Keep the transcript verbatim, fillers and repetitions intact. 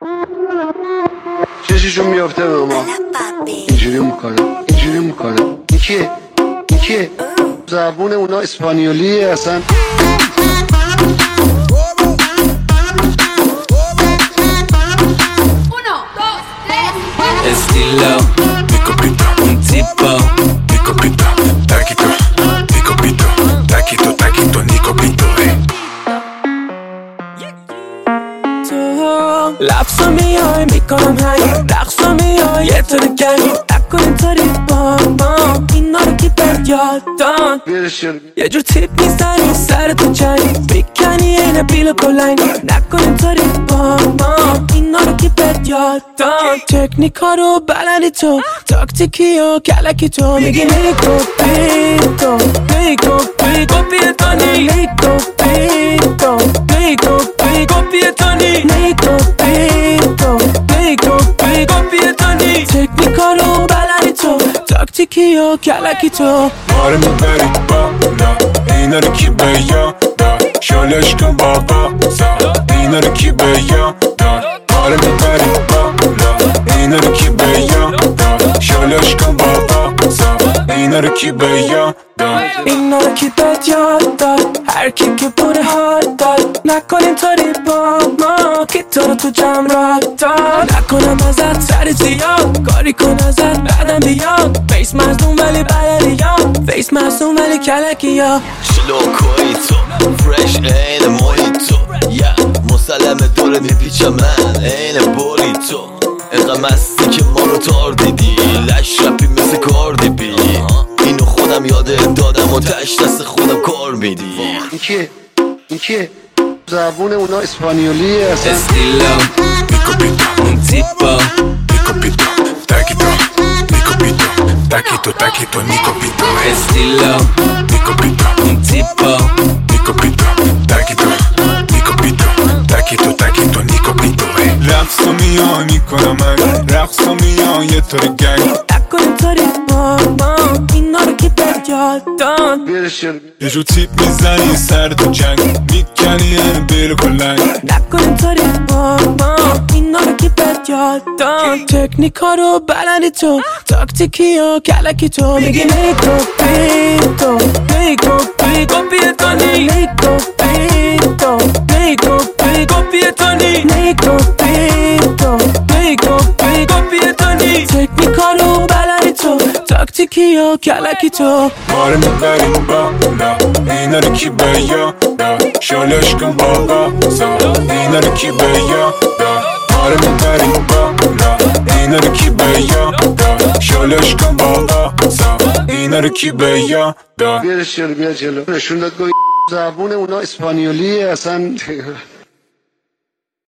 چششون میافته به ما اینجوری میکنه اینجوری میکنه. این کیه؟ این کیه؟ زبون اونا اسپانیولیه اصلا. Estilo, mi copito, un tipo, mi copito, taquito, mi copito, taquito, taquito, mi copito, eh. لبسا میای میکنم هنگ رقصا میای یه طور گنگ نکن اینطوری با ما اینا رو کی بهت یاد داد یه جور تیپ میزنی سر تو جنگ میکنی اینه بیل بلنگ نکن اینطوری با ما اینا رو کی بهت یاد داد تکنیکا رو بلدی تو تاکتیکی و کلکی تو میگی نیکوپیتو نیکوپیتو پیتانی نیکوپیتو نیکوپیتو پیتانی نیکوپیتو نیکوپیتو پیتانی تکنیکا رو بلدی تو تاکتیکی و کلکی تو ما رو میبری بالا اینا رو کی به یاد داد شالش کن بابا زاد اینا رو کی به یاد داد ما رو میبری بالا اینا رو کی به یاد داد شالش کن بابا زاد اینا رو کی به یاد داد اینا رو کی بهت یاد داد هر کی که بوده حال داد نکن اینطوری با ما که تو رو تو جمع را داد نکنم ازت سر زیاد کاری کن ازت بعدم بیاد فیس مصدوم ولی بلدی یاد فیس مصدوم ولی کلکی یا شلوکوی تو فرش این مویتو یا مسلم دوره میپیچم من این بولی تو اینقدر مستی که ما رو تار دیدی لش رپی مثل کاردی بی اینو خودم یاده دادم و تش دست خودم کار میدی. این کیه؟ این کیه؟ زبون اونا اسپانیولیه اصلا. Estilo, mi copito, un tipo, mi copito, taquito, mi copito, taquito, taquito, mi copito, eh. estilo, mi copito, un tipo, mi copito, taquito, mi copito, taquito, taquito, mi copito, eh. رقصو میای میکنم من رقصو میای یه طور گنگ نکن اینطوری با ما اینا رو کی بهت یاد داد یه جو تیپ میزنی سر تو جنگ میکنی یه بیل کلنگ نکن اینطوری با ما اینا رو کی بهت یاد داد تکنیکا رو بلدی تو تاکتیکی و کلکی تو میگی نیکوپیتو نیکوپیتو پیتانی نیکوپیتو نیکوپیتو پیتانی نیکوپیتو نیکوپیتو پیتانی تکنیکا رو بلدی تو تاکتیکی و کلکی تو ما رو میبری بالا اینا رو کی به یاد داد شالش کن بابا زاد اینا رو کی به یاد داد ما رو میبری بالا اینا رو کی به یاد داد شالش کن بابا زاد اینا رو کی به یاد داد بیارش جلو بیا جلو نشون داد گوی زبون اونا اسپانیولیه اصلا.